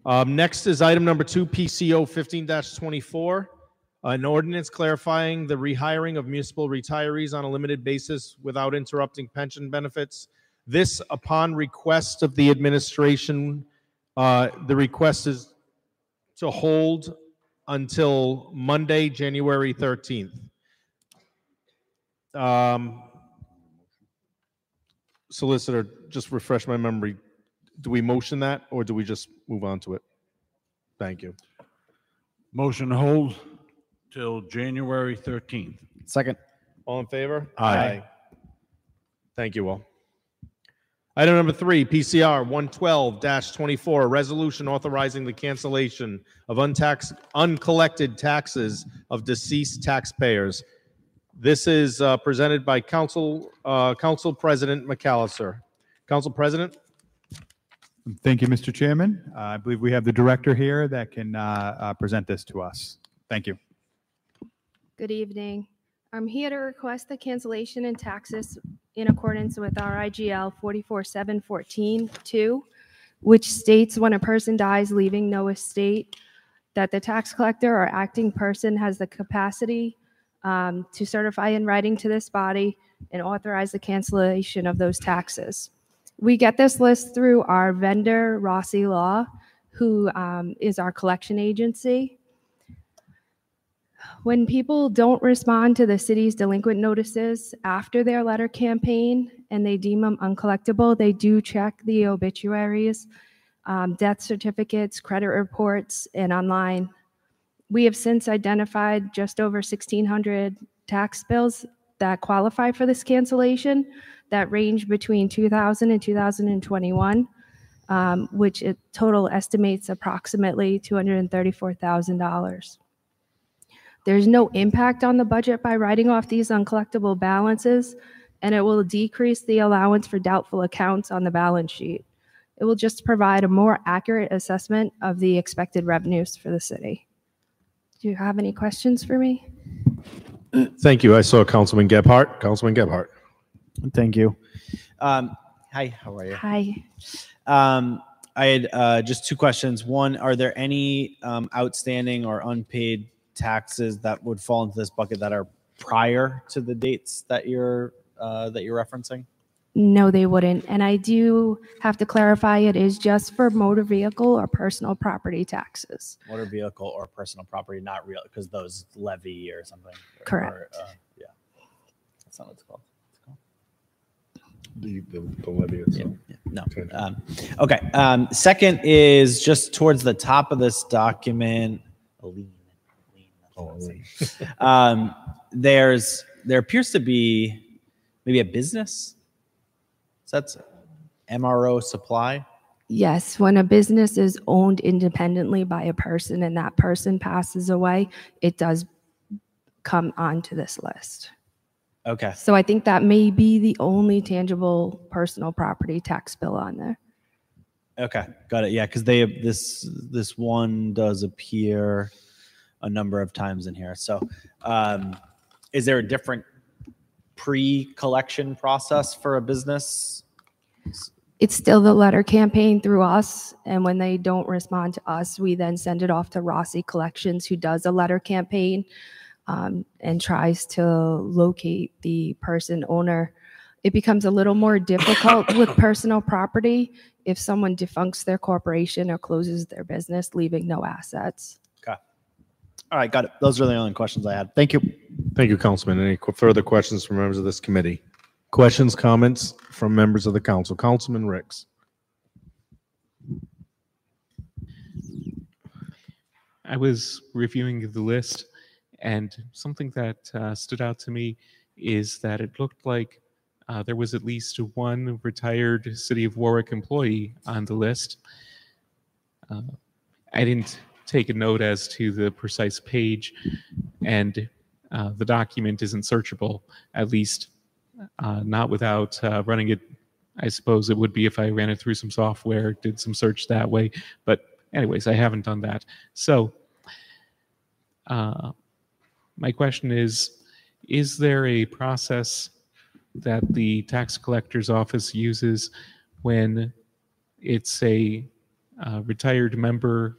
Next is item number 2, PCO 15-24, an ordinance clarifying the rehiring of municipal retirees on a limited basis without interrupting pension benefits. This, upon request of the administration, the request is to hold until Monday, January 13th. Solicitor, just refresh my memory. Do we motion that or do we just move on to it? Thank you. Motion to hold till January 13th. Second. All in favor? Aye. Thank you all. Item number 3, PCR 112-24, a resolution authorizing the cancellation of uncollected taxes of deceased taxpayers. This is presented by Council President McAllister. Council President. Thank you, Mr. Chairman. I believe we have the director here that can present this to us. Thank you. Good evening. I'm here to request the cancellation in taxes in accordance with our IGL 44-714-2, which states when a person dies leaving no estate, that the tax collector or acting person has the capacity to certify in writing to this body and authorize the cancellation of those taxes. We get this list through our vendor, Rossi Law, who is our collection agency. When people don't respond to the city's delinquent notices after their letter campaign and they deem them uncollectible, they do check the obituaries, death certificates, credit reports, and online. We have since identified just over 1,600 tax bills that qualify for this cancellation that range between 2000 and 2021, which it total estimates approximately $234,000. There's no impact on the budget by writing off these uncollectible balances, and it will decrease the allowance for doubtful accounts on the balance sheet. It will just provide a more accurate assessment of the expected revenues for the city. Do you have any questions for me? Thank you. I saw Councilman Gebhardt. Councilman Gebhardt. Thank you. Hi, how are you? Hi. I had just 2 questions. One, are there any outstanding or unpaid taxes that would fall into this bucket that are prior to the dates that you're referencing? No, they wouldn't. And I do have to clarify, it is just for motor vehicle or personal property taxes. Motor vehicle or personal property, not real, because those levy or something. Correct. Yeah. That's not what it's called. The levy itself. Yeah, no. Okay. Second is just towards the top of this document. There appears to be maybe a business. So that's MRO Supply. Yes, when a business is owned independently by a person and that person passes away, it does come onto this list. Okay. So I think that may be the only tangible personal property tax bill on there. Okay, got it. Yeah, because this one does appear a number of times in here. So, is there a different pre-collection process for a business? It's still the letter campaign through us, and when they don't respond to us, we then send it off to Rossi Collections, who does a letter campaign and tries to locate the person owner. It becomes a little more difficult with personal property if someone defuncts their corporation or closes their business, leaving no assets. Okay. All right, got it. Those are the only questions I had. Thank you. Thank you, Councilman. Any further questions from members of this committee? Questions, comments from members of the council? Councilman Ricks. I was reviewing the list, and something that stood out to me is that it looked like there was at least one retired City of Warwick employee on the list. I didn't take a note as to the precise page, and the document isn't searchable, at least not without running it. I suppose it would be if I ran it through some software, did some search that way. But anyways, I haven't done that. So my question is there a process that the tax collector's office uses when it's a retired member,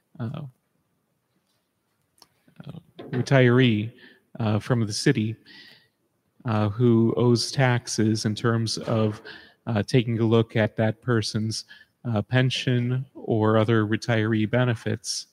retiree from the city who owes taxes in terms of taking a look at that person's pension or other retiree benefits.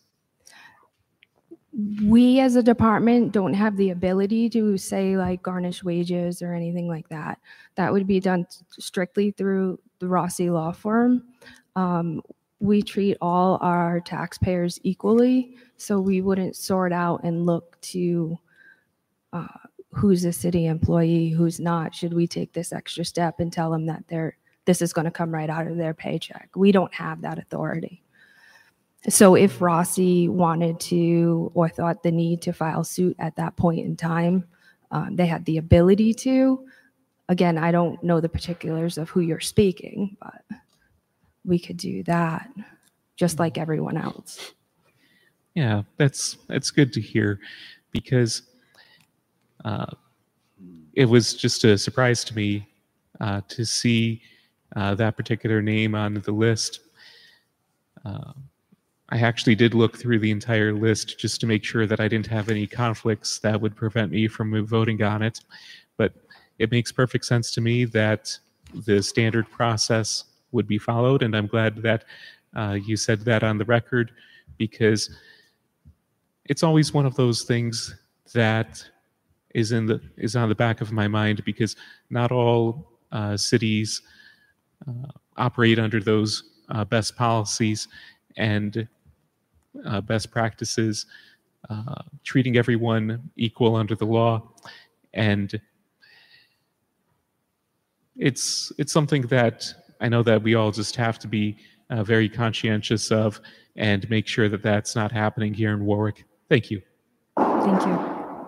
We as a department don't have the ability to say like garnish wages or anything like that. That would be done strictly through the Rossi Law Firm. We treat all our taxpayers equally, so we wouldn't sort out and look to who's a city employee, who's not. Should we take this extra step and tell them that this is going to come right out of their paycheck? We don't have that authority. So if Rossi wanted to or thought the need to file suit at that point in time, they had the ability to. Again, I don't know the particulars of who you're speaking, but we could do that just like everyone else. Yeah, that's good to hear, because it was just a surprise to me to see that particular name on the list. I actually did look through the entire list just to make sure that I didn't have any conflicts that would prevent me from voting on it. But it makes perfect sense to me that the standard process would be followed, and I'm glad that you said that on the record, because it's always one of those things that is on the back of my mind, because not all cities operate under those best policies and best practices, treating everyone equal under the law. And it's something that I know that we all just have to be very conscientious of and make sure that that's not happening here in Warwick. Thank you. Thank you.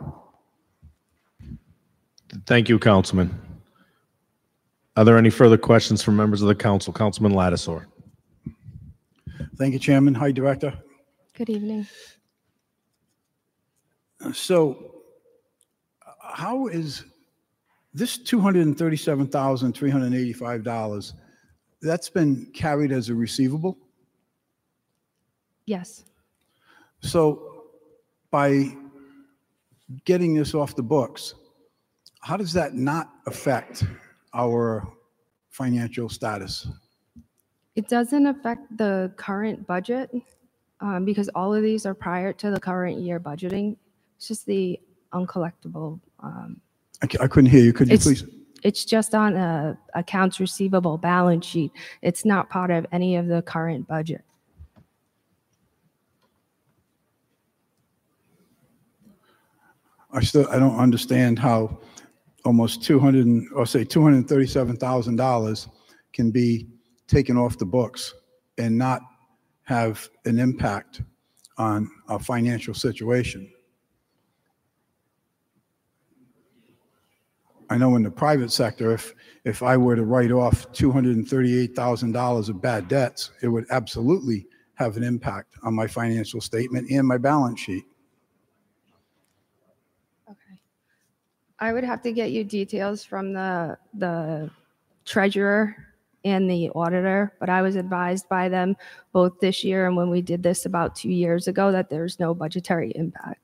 Thank you, Councilman. Are there any further questions from members of the council? Councilman Lattisaur. Thank you, Chairman. Hi, Director. Good evening. So how is this $237,385, that's been carried as a receivable? Yes. So by getting this off the books, how does that not affect our financial status? It doesn't affect the current budget because all of these are prior to the current year budgeting. It's just the uncollectible. I couldn't hear you. Could you please? It's just on a accounts receivable balance sheet. It's not part of any of the current budget. I don't understand how almost $237,000 can be taken off the books and not have an impact on our financial situation. I know in the private sector, if I were to write off $238,000 of bad debts, it would absolutely have an impact on my financial statement and my balance sheet. Okay. I would have to get you details from the treasurer and the auditor, but I was advised by them both this year and when we did this about 2 years ago that there's no budgetary impact.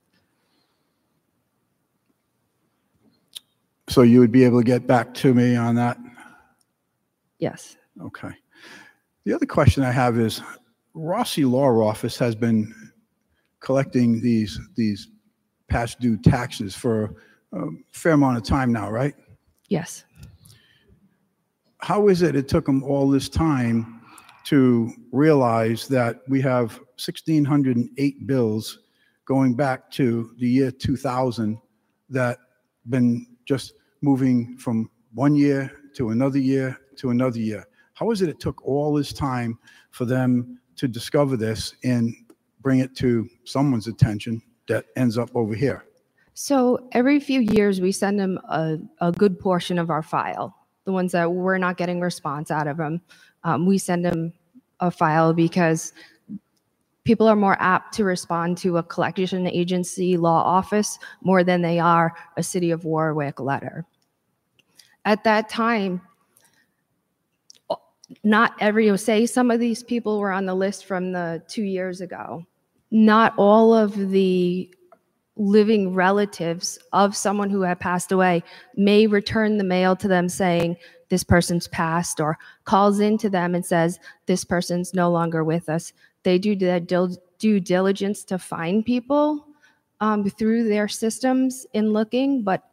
So you would be able to get back to me on that? Yes. Okay. The other question I have is, Rossi Law Office has been collecting these past due taxes for a fair amount of time now, right? Yes. How is it took them all this time to realize that we have 1,608 bills going back to the year 2000 that been just moving from one year to another year to another year? How is it took all this time for them to discover this and bring it to someone's attention that ends up over here? So every few years we send them a good portion of our file, the ones that we're not getting response out of them. We send them a file because people are more apt to respond to a collection agency law office more than they are a City of Warwick letter. At that time, not every, say some of these people were on the list from the 2 years ago. Not all of the living relatives of someone who had passed away may return the mail to them saying this person's passed, or calls into them and says this person's no longer with us. They do their due diligence to find people through their systems in looking, but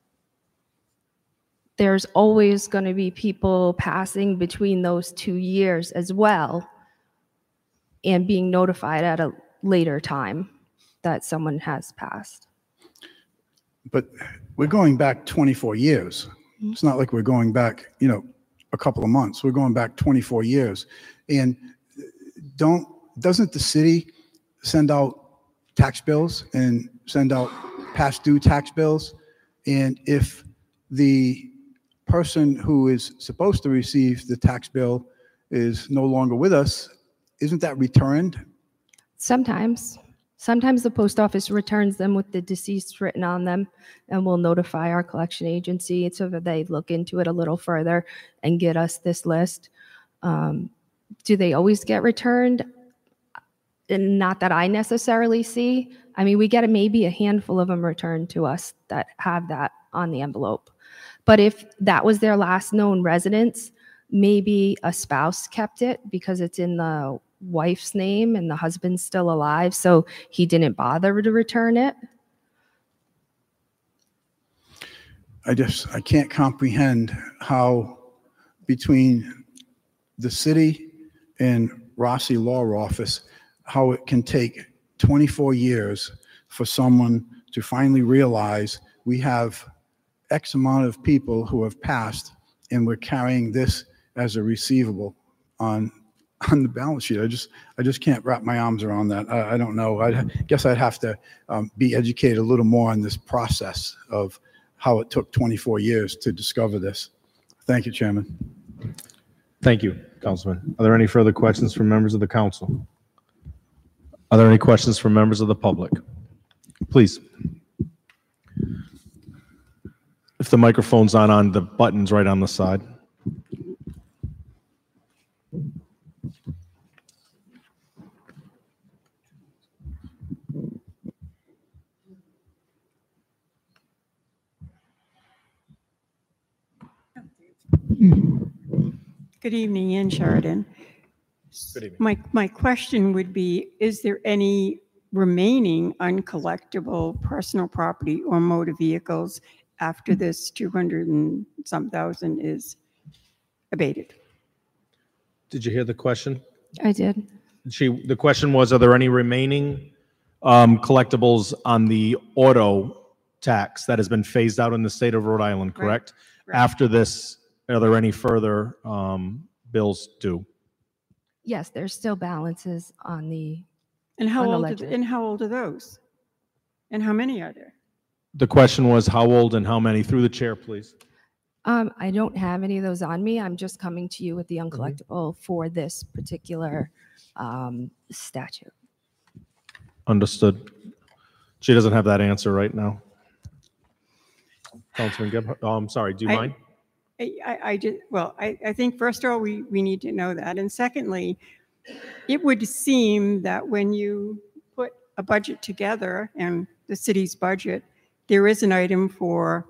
there's always going to be people passing between those 2 years as well, and being notified at a later time that someone has passed. But we're going back 24 years. It's not like we're going back, a couple of months. We're going back 24 years. And doesn't the city send out tax bills and send out past due tax bills? And if the person who is supposed to receive the tax bill is no longer with us, isn't that returned? Sometimes the post office returns them with the deceased written on them, and we'll notify our collection agency so that they look into it a little further and get us this list. Do they always get returned? And not that I necessarily see. I mean, we get maybe a handful of them returned to us that have that on the envelope. But if that was their last known residence, maybe a spouse kept it because it's in the wife's name and the husband's still alive, so he didn't bother to return it. I can't comprehend how between the city and Rossi Law Office, how it can take 24 years for someone to finally realize we have X amount of people who have passed and we're carrying this as a receivable on the balance sheet. I just can't wrap my arms around that. I don't know. I guess I'd have to be educated a little more on this process of how it took 24 years to discover this. Thank you, Chairman. Thank you, Councilman. Are there any further questions from members of the council? Are there any questions from members of the public? Please. If the microphone's on, the button's right on the side. Good evening, Ann Sheridan. Good evening. My question would be, is there any remaining uncollectible personal property or motor vehicles after this 200 and some thousand is abated? Did you hear the question? I did. The question was, are there any remaining collectibles on the auto tax that has been phased out in the state of Rhode Island, correct? Right. After this, are there any further bills due? Yes, there's still balances on the. And how On the old ledger. and how old are those? And how many are there? The question was how old and how many? Through the chair, please. I don't have any of those on me. I'm just coming to you with the uncollectible for this particular statute. Understood. She doesn't have that answer right now. Councilman Gebhardt, I'm sorry, do you mind? I think first of all, we need to know that. And secondly, it would seem that when you put a budget together and the city's budget, there is an item for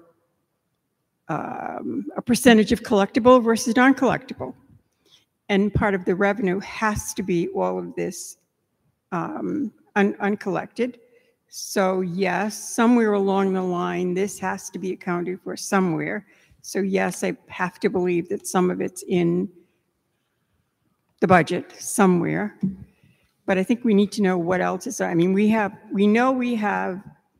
a percentage of collectible versus non-collectible. And part of the revenue has to be all of this uncollected. So yes, somewhere along the line, this has to be accounted for somewhere. So yes, I have to believe that some of it's in the budget somewhere. But I think we need to know what else is. I mean, we know we have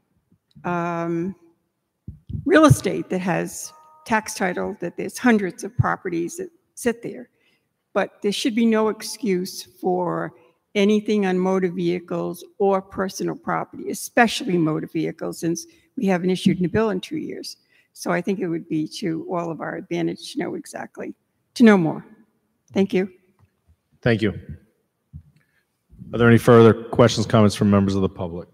real estate that has tax title, that there's hundreds of properties that sit there. But there should be no excuse for anything on motor vehicles or personal property, especially motor vehicles, since we haven't issued a bill in 2 years. So I think it would be to all of our advantage to know exactly, to know more. Thank you. Thank you. Are there any further questions, comments from members of the public?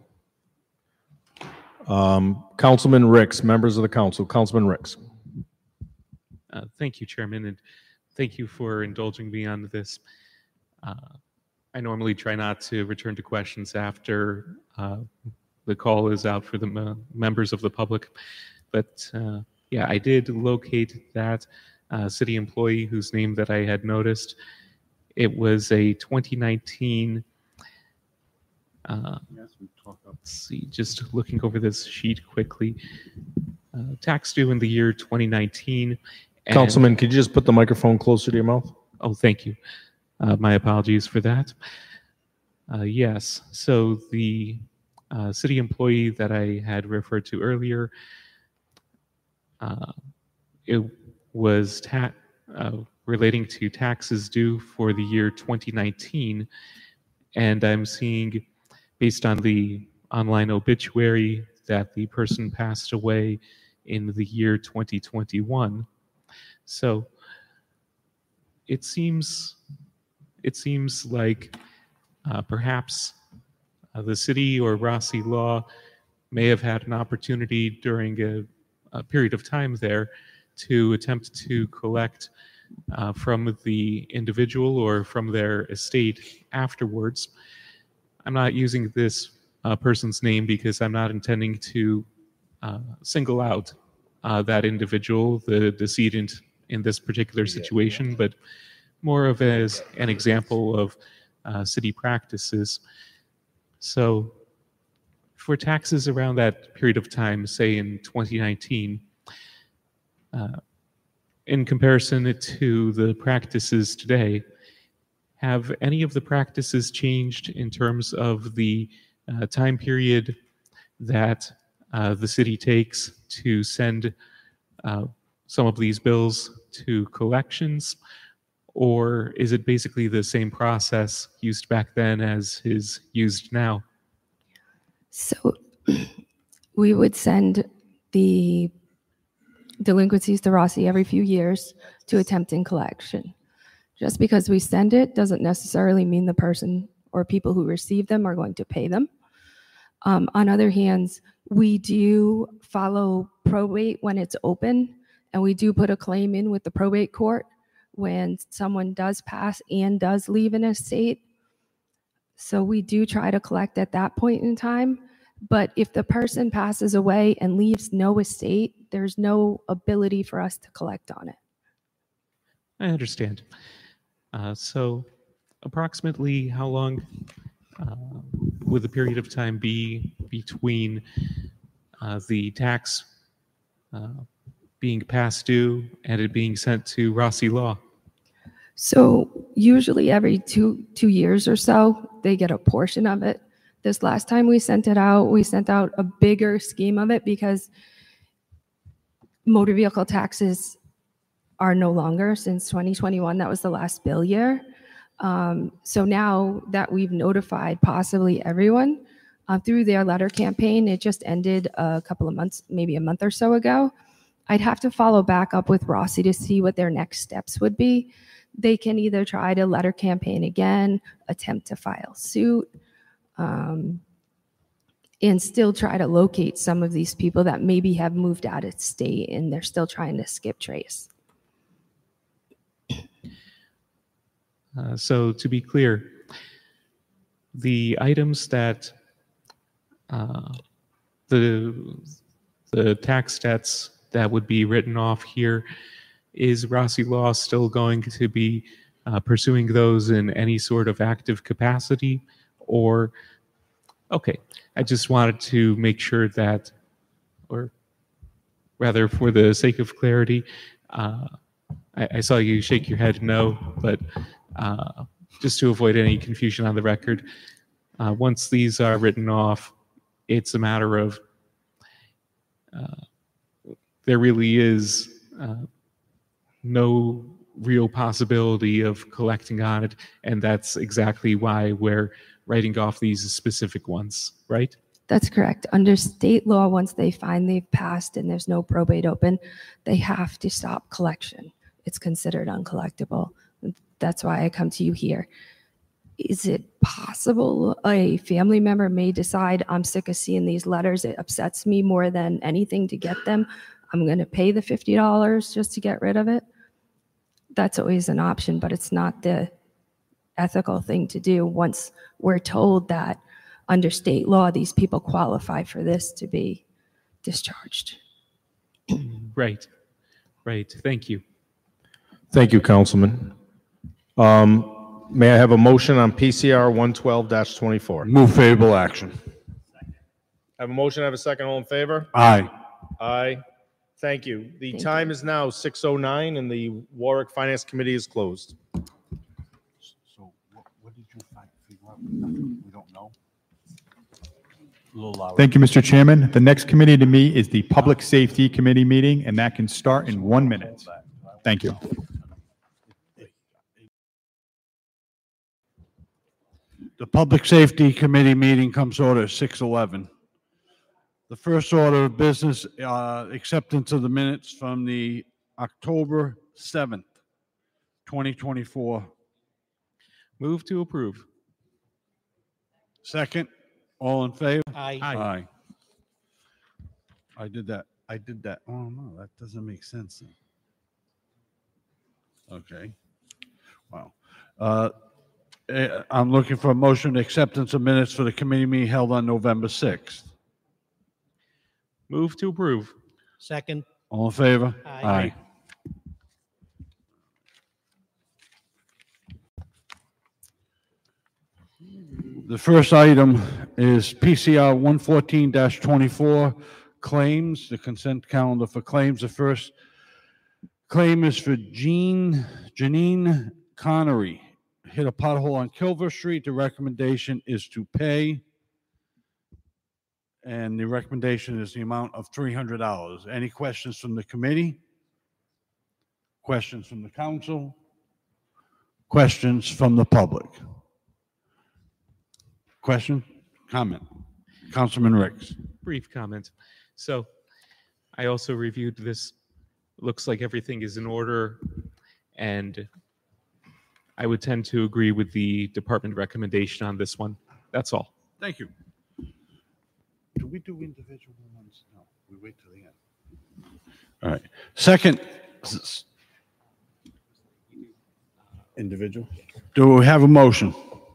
Councilman Ricks, members of the council. Councilman Ricks. Thank you, Chairman. And Thank you for indulging me on this. I normally try not to return to questions after the call is out for the members of the public, but yeah, I did locate that city employee whose name that I had noticed. It was a 2019. Let's see, just looking over this sheet quickly. Tax due in the year 2019. and- Councilman, could you just put the microphone closer to your mouth? Oh, thank you. My apologies for that. Yes, so the city employee that I had referred to earlier, it was relating to taxes due for the year 2019, and I'm seeing, based on the online obituary, that the person passed away in the year 2021. So it seems like perhaps the city or Rossi Law may have had an opportunity during a period of time there to attempt to collect from the individual or from their estate afterwards. I'm not using this person's name because I'm not intending to single out that individual, the decedent in this particular situation, but more of as an example of city practices. So for taxes around that period of time, say in 2019, in comparison to the practices today, have any of the practices changed in terms of the time period that the city takes to send some of these bills to collections? Or is it basically the same process used back then as is used now? So we would send the delinquencies to Rossi every few years to attempt in collection. Just because we send it doesn't necessarily mean the person or people who receive them are going to pay them. On other hands, we do follow probate when it's open, and we do put a claim in with the probate court when someone does pass and does leave an estate. So we do try to collect at that point in time. But if the person passes away and leaves no estate, there's no ability for us to collect on it. I understand. So approximately how long would the period of time be between the tax being past due and it being sent to Rossi Law? So usually every two years or so, they get a portion of it. This last time we sent out a bigger scheme of it because motor vehicle taxes are no longer since 2021. That was the last bill year. So now that we've notified possibly everyone through their letter campaign, it just ended a couple of months, maybe a month or so ago. I'd have to follow back up with Rossi to see what their next steps would be. They can either try to letter campaign again, attempt to file suit, and still try to locate some of these people that maybe have moved out of state and they're still trying to skip trace. So to be clear, the items that the tax debts that would be written off here, is Rossi Law still going to be pursuing those in any sort of active capacity? Or, okay, I just wanted to make sure that, or rather for the sake of clarity, I saw you shake your head no, but just to avoid any confusion on the record, once these are written off, it's a matter of there really is no real possibility of collecting on it, and that's exactly why we're writing off these specific ones, right? That's correct. Under state law, once they find they've passed and there's no probate open, they have to stop collection. It's considered uncollectible. That's why I come to you here. Is it possible a family member may decide, I'm sick of seeing these letters, it upsets me more than anything to get them, I'm going to pay the $50 just to get rid of it? that's always an option, but it's not the ethical thing to do once we're told that under state law, these people qualify for this to be discharged. Right. Right. Thank you. Thank you, Councilman. May I have a motion on PCR 112-24? Move favorable action. I have a motion, I have a second, all in favor? Aye. Aye. Thank you. The Thank time is now 6:09 and the Warwick Finance Committee is closed. So what did you figure out? Nothing. We don't know. A little louder. Thank you, Mr. Chairman. The next committee to meet is the Public Safety Committee meeting, and that can start in 1 minute. Thank you. The Public Safety Committee meeting comes to order at 6:11. The first order of business, acceptance of the minutes from the October 7th, 2024. Move to approve. Second, all in favor? Aye. Aye. I did that. Oh, no, that doesn't make sense. Okay. Wow. I'm looking for a motion to acceptance of minutes for the committee meeting held on November 6th. Move to approve. Second. All in favor? Aye. The first item is PCR 114-24, claims, the consent calendar for claims. The first claim is for Janine Connery. Hit a pothole on Kilver Street. The recommendation is to pay. And the recommendation is the amount of $300. Any questions from the committee? Questions from the council? Questions from the public? Question? Comment? Councilman Ricks. Brief comment. So I also reviewed this. Looks like everything is in order, and I would tend to agree with the department recommendation on this one. That's all. Thank you. Do we do individual ones? No, we wait till the end. All right. Second, individual. Do we have a motion?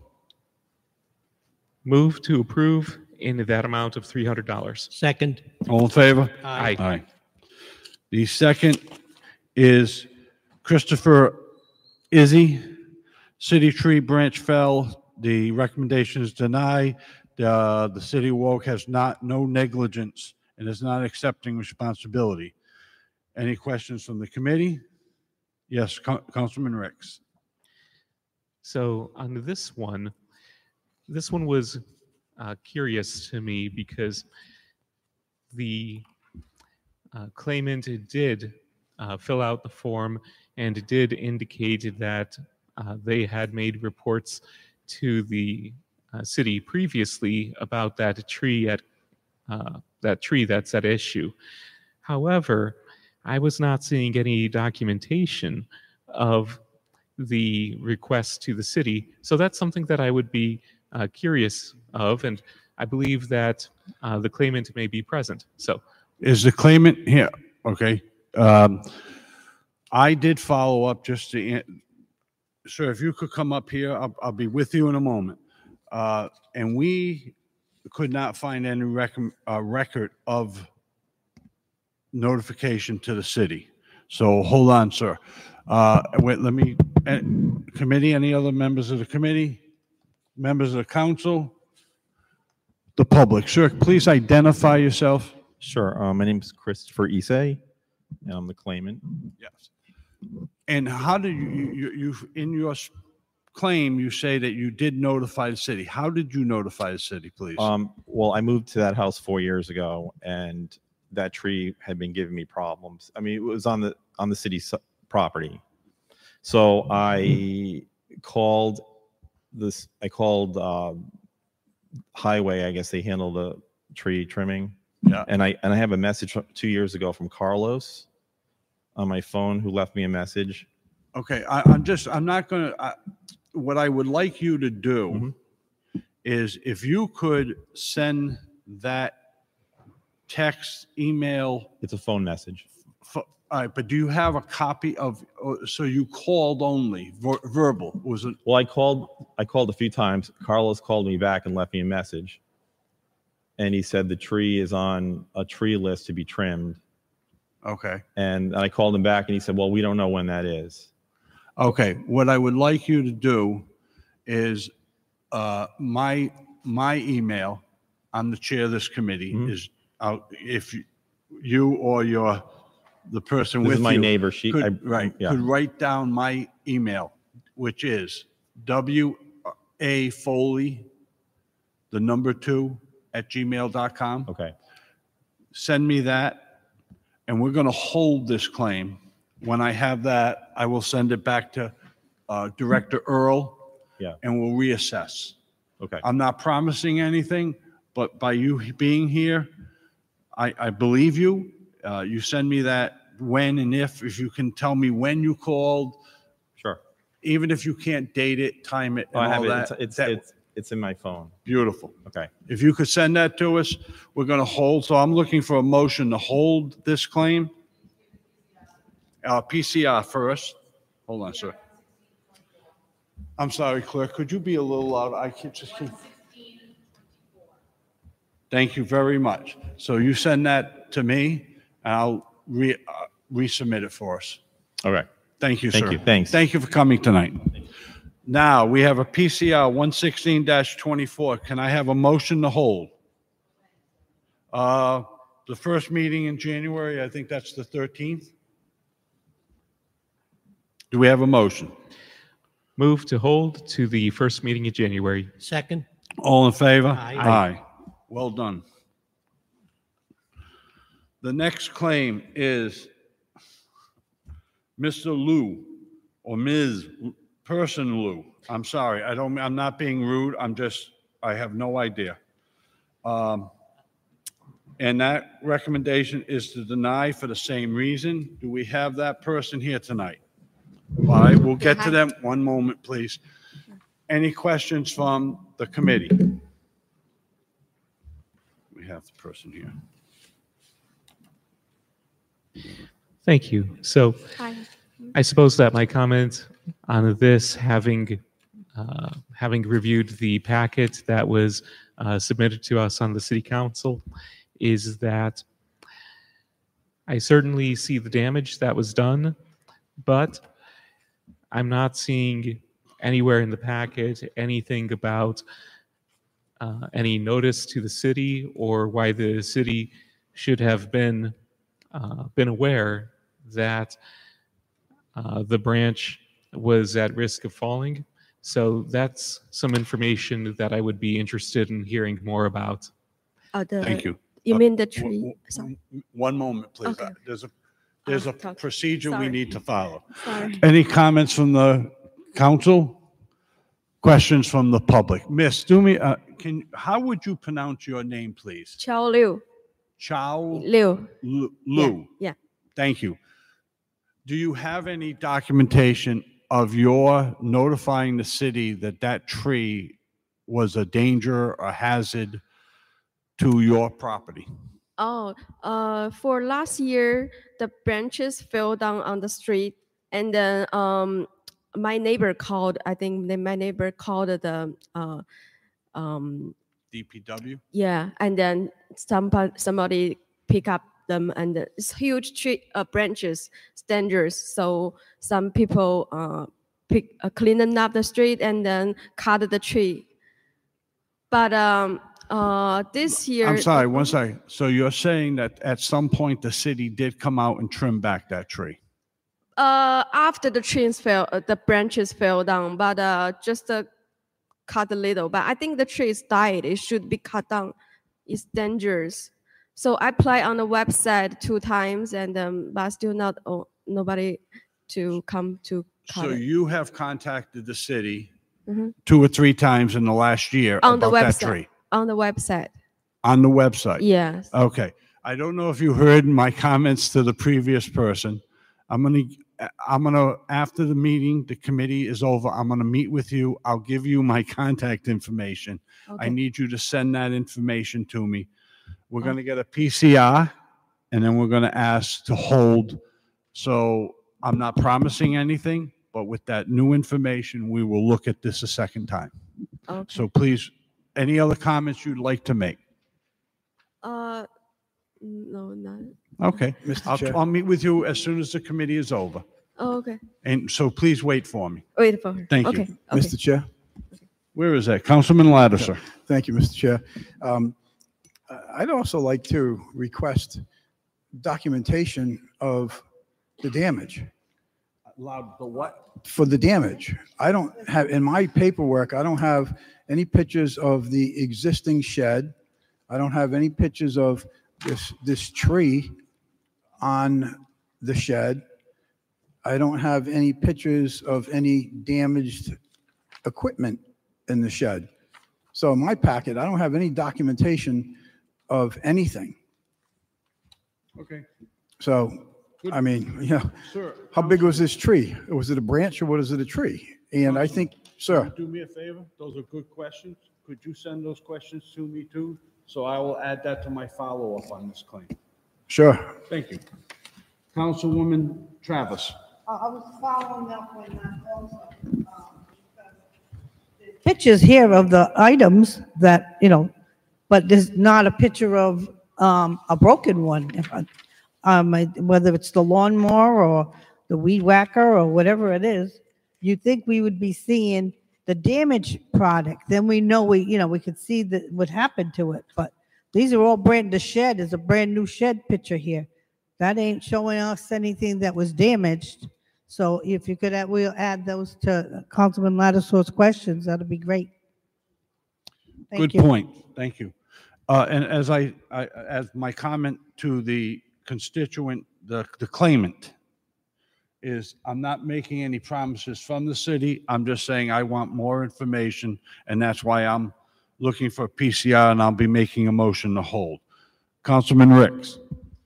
Move to approve in that amount of $300. Second. All in favor? Aye. Aye. The second is Christopher Izzy, City Tree branch fell. The recommendation is deny. The city of Warwick has no negligence and is not accepting responsibility. Any questions from the committee? Yes, Councilman Ricks. So on this one was curious to me because the claimant did fill out the form and did indicate that they had made reports to the city previously about that tree that's at issue. However, I was not seeing any documentation of the request to the city. So that's something that I would be curious of, and I believe that the claimant may be present. So, is the claimant here? Okay. I did follow up just to, sir, if you could come up here, I'll be with you in a moment. And we could not find any record of notification to the city. So hold on, sir. Wait, let me, committee, any other members of the committee? Members of the council? The public. Sir, please identify yourself. Sure. My name is Christopher Issei, and I'm the claimant. Yes. And how did you in your claim, you say that you did notify the city. How did you notify the city, please? Well, I moved to that house 4 years ago, and that tree had been giving me problems. I mean, it was on the city's property. So I called Highway. I guess they handle the tree trimming. Yeah. And I have a message 2 years ago from Carlos on my phone, who left me a message. Okay, I'm not going to, what I would like you to do is if you could send that text, email. It's a phone message. All right, but do you have a copy of, so you called only, verbal, was it? Well, I called a few times. Carlos called me back and left me a message. And he said the tree is on a tree list to be trimmed. Okay. And I called him back and he said, well, we don't know when that is. Okay, what I would like you to do is, my email, I'm the chair of this committee, Mhm. is out, if you or the person This with is my you neighbor. could write down my email, which is WA Foley, 2 @gmail.com. Okay. Send me that, and we're going to hold this claim. When I have that, I will send it back to Director Earl, Yeah. and we'll reassess. Okay. I'm not promising anything, but by you being here, I believe you. You send me that when and if you can tell me when you called, Sure. even if you can't date it, time it, Oh, and I have all it. that. It's in my phone. Beautiful. Okay. If you could send that to us, we're going to hold. So I'm looking for a motion to hold this claim. PCR first. Hold on, sir. I'm sorry, clerk. Could you be a little loud? I can't just keep. Thank you very much. So you send that to me, and I'll resubmit it for us. All right. Thank you, sir. Thank you. Thanks. Thank you for coming tonight. Now, we have a PCR 116-24. Can I have a motion to hold? The first meeting in January, I think that's the 13th. Do we have a motion? Move to hold to the first meeting in January. Second. All in favor? Aye. Aye. Well done. The next claim is Mr. Liu or Ms. Person Liu. I'm sorry. I'm not being rude. I have no idea. And that recommendation is to deny for the same reason. Do we have that person here tonight? All right, we'll get to them. One moment, please. Any questions from the committee? We have the person here. Thank you. So Hi. I suppose that my comment on this, having reviewed the packet that was submitted to us on the city council, is that I certainly see the damage that was done, but I'm not seeing anywhere in the packet anything about any notice to the city or why the city should have been aware that the branch was at risk of falling. So that's some information that I would be interested in hearing more about. Thank you. You mean the tree? Sorry. One moment, please. Okay. There's a talk. procedure we Sorry. need to follow. Sorry. Any comments from the council? Questions from the public? Miss, how would you pronounce your name, please? Chao Liu. Chao Liu. Liu. Yeah. Thank you. Do you have any documentation of your notifying the city that that tree was a danger, a hazard to your property? For last year, the branches fell down on the street, and then my neighbor called. I think my neighbor called the DPW? yeah, and then somebody pick up them, and it's huge tree branches, dangerous. So some people cleaning up the street and then cut the tree. But this year, I'm sorry, one second. So you're saying that at some point the city did come out and trim back that tree? after the trees fell, the branches fell down, but just cut a little. But I think the tree is died. It should be cut down. It's dangerous. So I applied on the website 2 times, and but still not nobody to come to cut So it. you have contacted the city Mhm. 2 or 3 times in the last year On the about that website. tree? On the website. On the website? Yes. Okay. I don't know if you heard my comments to the previous person. I'm gonna, after the meeting, the committee is over, I'm gonna meet with you. I'll give you my contact information. I Okay. need you to send that information to me. We're gonna get a PCR, and then we're going to ask to hold. So I'm not promising anything, but with that new information, we will look at this a second time. Okay. So please, any other comments you'd like to make? No, not. Okay. Mr. Chair. I'll meet with you as soon as the committee is over. Oh, okay. And so please wait for me. Wait for her. Thank you. Okay. Okay. Mr. Chair. Where is that? Councilman Lattiser. Thank you, Mr. Chair. I'd also like to request documentation of the damage. Loud, the what? For the damage. I don't have, in my paperwork, I don't have any pictures of the existing shed. I don't have any pictures of this tree on the shed. I don't have any pictures of any damaged equipment in the shed. So in my packet, I don't have any documentation of anything. Okay. So, I mean, you know, Sir. how big was this tree? Was it a branch or what is it, a tree? And I think, sir, Do me a favor. Those are good questions. Could you send those questions to me too? So I will add that to my follow-up on this claim. sure. Thank you. Councilwoman Travis. I was following up on that also. Pictures here of the items that, you know, but there's not a picture of a broken one. Whether it's the lawnmower or the weed whacker or whatever it is, you think we would be seeing the damaged product. Then we know we could see what happened to it. But these are all the shed is a brand new shed picture here. That ain't showing us anything that was damaged. So if you could, we'll add those to Councilman Lattiser's questions. That'd be great. Thank Good you. point. Thank you. And as as my comment to the constituent, the claimant, is I'm not making any promises from the city. I'm just saying I want more information, and that's why I'm looking for PCR, and I'll be making a motion to hold. Councilman Ricks.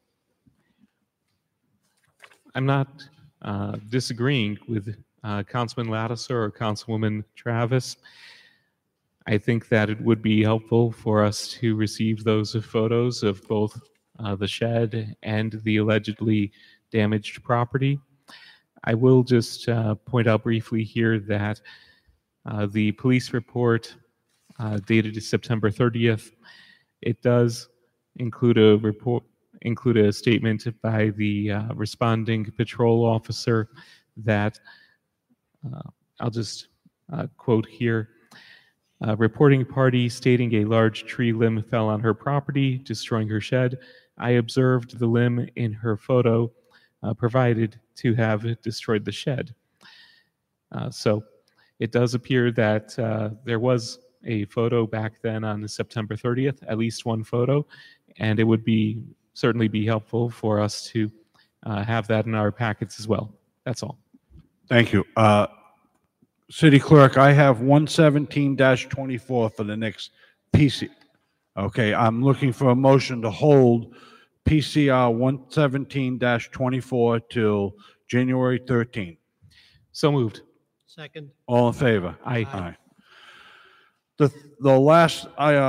I'm not disagreeing with Councilman Lattiser or Councilwoman Travis. I think that it would be helpful for us to receive those photos of both the shed and the allegedly damaged property. I will just point out briefly here that the police report dated September 30th, it does include a statement by the responding patrol officer that I'll just quote here. Reporting party stating a large tree limb fell on her property, destroying her shed. I observed the limb in her photo provided to have destroyed the shed. So it does appear that there was a photo back then on September 30th, at least one photo, and it would certainly be helpful for us to have that in our packets as well. That's all. Thank you. City Clerk, I have 117-24 for the next PC. Okay, I'm looking for a motion to hold PCR 117-24 till January 13th. So moved. Second. All in favor? Aye. Aye. The last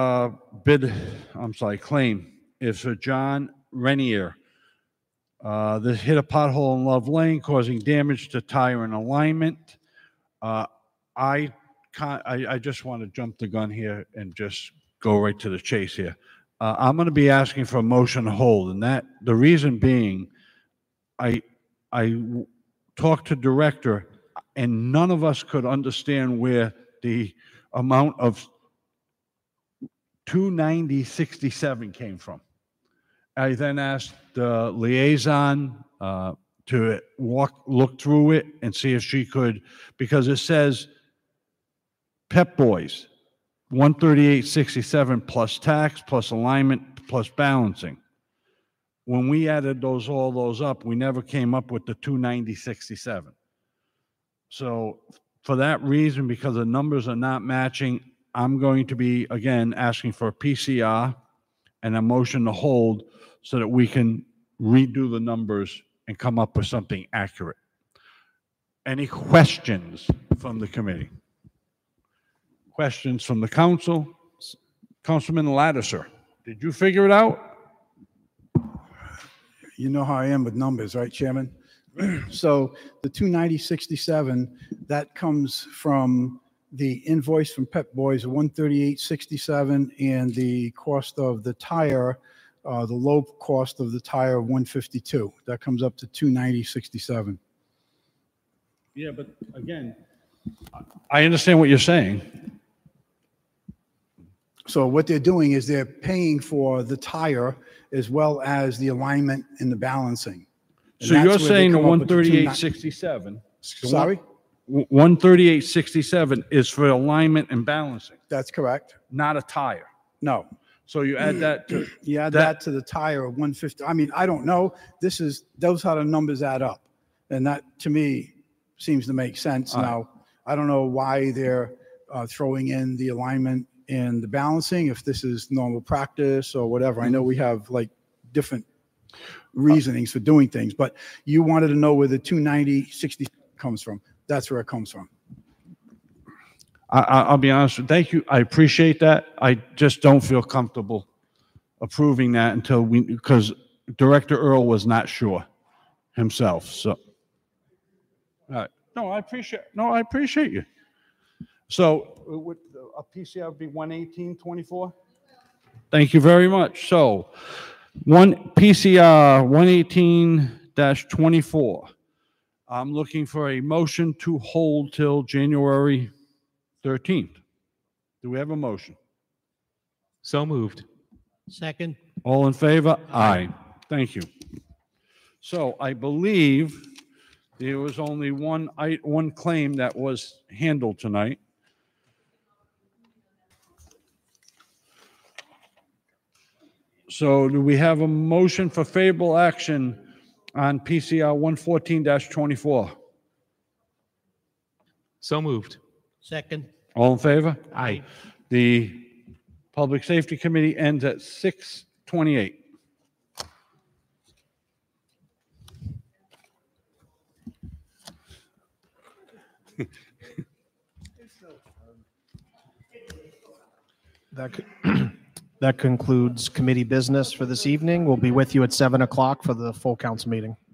claim is for John Renier. This hit a pothole in Love Lane, causing damage to tire and alignment. I just want to jump the gun here and just go right to the chase here. I'm going to be asking for a motion to hold, and that the reason being, I talked to director, and none of us could understand where the amount of 290.67 came from. I then asked the liaison to look through it and see if she could, because it says Pep Boys 138.67 plus tax plus alignment plus balancing. When we added all those up, we never came up with the 290.67. So for that reason, because the numbers are not matching, I'm going to be again asking for a PCR and a motion to hold so that we can redo the numbers and come up with something accurate. Any questions from the committee? Questions from the council? Councilman Lattiser, did you figure it out? You know how I am with numbers, right, Chairman? So the 290.67, that comes from the invoice from Pep Boys, 138.67, and the cost of the tire, the low cost of the tire of 152. That comes up to 290.67. Yeah, but again, I understand what you're saying. So what they're doing is they're paying for the tire as well as the alignment and the balancing. And So that's you're where they saying the come up with the 138.67? Sorry? 138.67 is for alignment and balancing, That's correct. not a tire. No. So you add that to, You add that to the tire of 150. I mean, I don't know. Those how the numbers add up. And that, to me, seems to make sense. All right. Now, I don't know why they're throwing in the alignment and the balancing, if this is normal practice or whatever. I know we have like different reasonings for doing things, but you wanted to know where the 290.60 comes from. That's where it comes from. I'll be honest with you. Thank you. I appreciate that. I just don't feel comfortable approving that until because Director Earl was not sure himself. So, all right. No, I appreciate you. So, would a PCI would be 118.24? Thank you very much. So, PCR 118-24. I'm looking for a motion to hold till January 13th. Do we have a motion? So moved. Second. All in favor? Aye. Thank you. So I believe there was only one claim that was handled tonight. So do we have a motion for favorable action on PCR 114-24? So moved. Second. All in favor? Aye. The Public Safety Committee ends at 6:28. That concludes committee business for this evening. We'll be with you at 7 o'clock for the full council meeting.